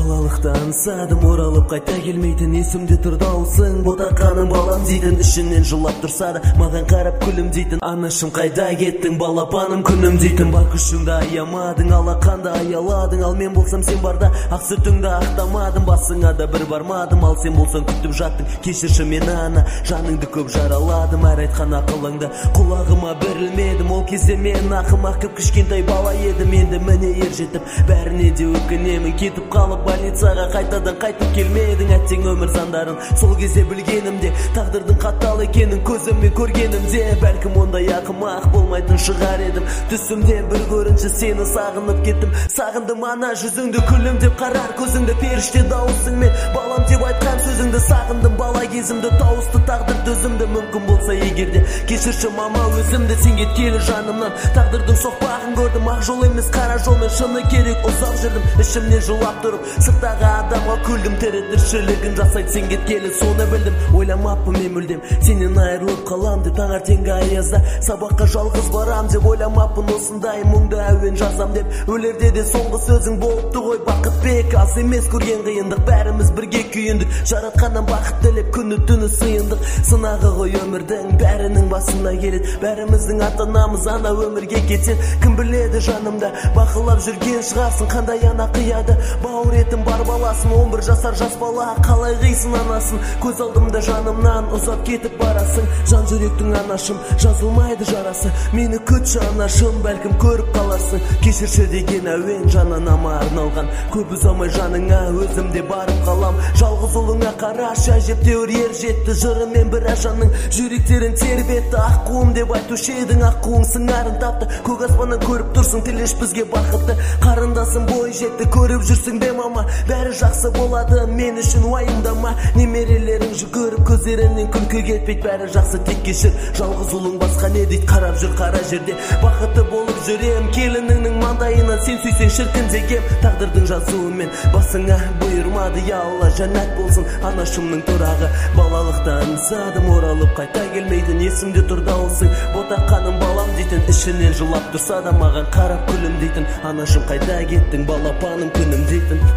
балалықта аңсадым, оралып қайта келмейтін есімде тұр дауысың. Ботақаным балам дейтін, ішінен жылап тұрса да маған қарап күлім дейтін. Анашым қайда кеттің, балапаным күнім дейтін. Бар күшіңді аямадың, алақанды аяладың, ал мен болсам сен барда ақ сүтіңді ақтамадым. Басыңа да бір бармадым, ал сен болсаң күтіп жаттың. Кешірші мені ана, жаныңды көп жараладым. Әр айтқан ақылыңды құлағыма берілмедім. Ол кезде мен ақымақ кішкентай бала едім. Енді міне ер жетіп бәріне де өкінемін. Кетіп қалып больницаға қайтадан қайтып келмедің. Әттең өмір заңдарын сол кезде білгенімде, тағдырдың қатал екенін көзіммен көргенімде, бәлкім ондай ақымақ болмайтын шығар едім. Түсімде бір көрінші сені сағынып кеттім. Сағындым ана жүзіңді, күлімдеп қарар көзіңді, періште дауысыңмен балам деп айтқан сөзіңді. Сағындым бала кезімді, тауысты тағдыр төзімді. Мүмкін болса егерде кешірші мама өзімді. Сен кеткелі жанымнан тағдырдың соқпағын көрдім. Ақ жол емес қара жолмен шыны керек ұзақ жүрдім. Ішімнен жылап тұрып сырттағы адамға күлдім. Тірі тіршілігін жасайды сен кеткелі, соны білдім. Ойламаппын мен мүлдем сенен айырылып қалам деп. Таңертеңгі аязда сабаққа жалғыз барам деп. Ойламаппын осындай мұңды әуен жазам деп. Өлерде де соңғы сөзің болыпты ғой бақытбек. Аз емес көрген қиындық, бәріміз бірге күйіндік. Жаратқаннан бақыт тілеп күні түні сыйындық. Сынағы ғой өмірдің бәрінің басына келеді. Бәріміздің ата-анамыз ана өмірге кетеді. Кім біледі жанымда бақылап жүрген шығарсың, қандай ана қияды. Бауыр етім бар баласын, 11 жасар жас бала, қалай қисын анасын. Көз алдымда жанымнан ұзап кетіп барасың. Жан жүректің анашым, жазылмайды жарасы. Мені күтші анашым, бәлкім көріп қаларсың. Кешірші деген әуен жананама арналған. Көп ұзамай жаныңа өзімде барып қалам. Жалғыз ұлыңа қарашы, әжептеуір ер жетті. Жырымен бір ажанның жүректерін тербетті. Аққуым деп айтушы едің, аққуың сыңарын тапты. Көк аспаннан көріп тұрсың, тілеш бізге бақытты. Қарындасың бой жетті, көріп жүрсің бе мама. Бәрі жақсы болады, мен үшін уайымдама. Немерелерің жүгіріп көздерінен күлкі кетпейді. Бәрі жақсы, тек кешір, жалғыз ұлың басқа не дейді. Қарап жүр қара жерде, бақытты болып жүрем. Келініңнің маңдайынан сен сүйсең шіркін дегем. Тағдырдың жазуымен басыңа бұйырмады, я Алла жәннат болсын анашымның тұрағы. Балалықта аңсадым, оралып қайта келмейтін есімде тұр дауысың. Ботақаным балам дейтін, ішінен жылап тұрса да маған қарап күлім дейтін. Анашым қайда кеттің, балапаным күнім дейтін.